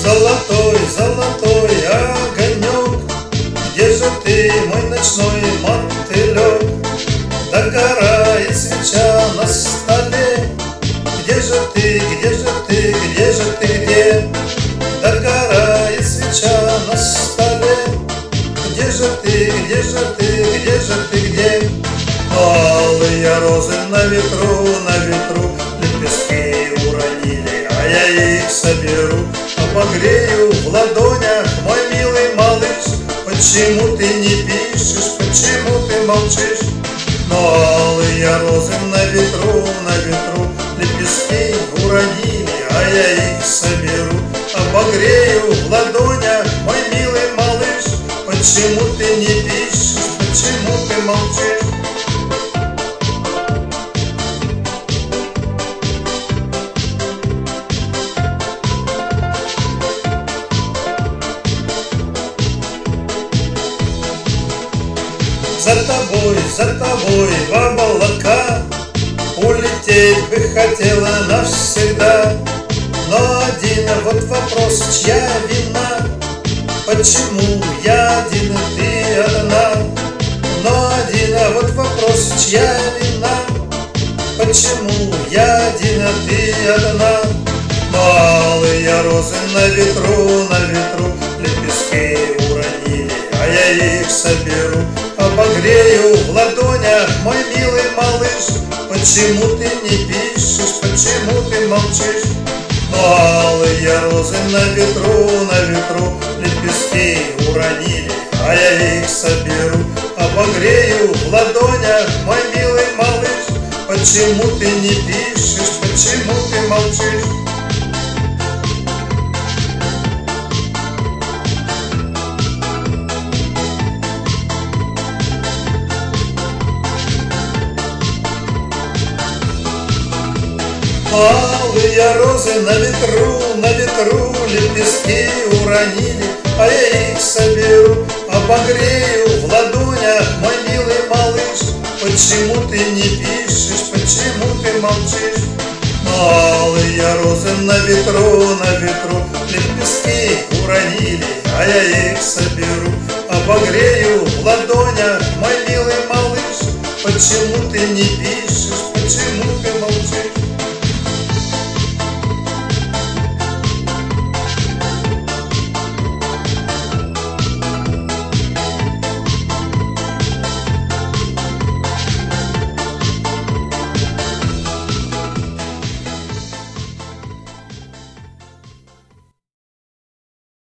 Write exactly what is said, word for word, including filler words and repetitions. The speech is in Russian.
Золотой, золотой огонек, где же ты, мой ночной мотылек? Догорает свеча на столе, где же ты, где же ты, где же ты, где? Догорает свеча на столе, где же ты, где же ты, где же ты, где? Алые розы на ветру, на ветру лепестки уронили, а я их соберу, а погрею в ладонях, мой милый малыш. Почему ты не пишешь, почему ты молчишь? Но алые розы на ветру, на ветру лепестки уронили, а я их соберу, а погрею в ладонях, мой милый малыш. Почему ты не пишешь, почему ты молчишь? За тобой, за тобой в облака улететь бы хотела навсегда. Но один вот вопрос, чья вина? Почему я один, ты одна? Но один вот вопрос, чья вина? Почему я один, а ты одна? Но алые розы на ветру, на ветру лепестки уронили, а я их соберу, а погрею в ладонях, мой милый малыш. Почему ты не пишешь, почему ты молчишь? Но алые розы на ветру, на ветру лепестки уронили, а я их соберу, а погрею в ладонях, мой милый малыш. Почему ты не пишешь, почему ты молчишь? Алые розы на ветру, на ветру лепестки уронили, а я их соберу, а погрею в ладонях, мой милый малыш. Почему ты не пишешь, почему ты молчишь? Но алые розы на ветру, на ветру лепестки уронили, а я их соберу, а погрею в ладонях.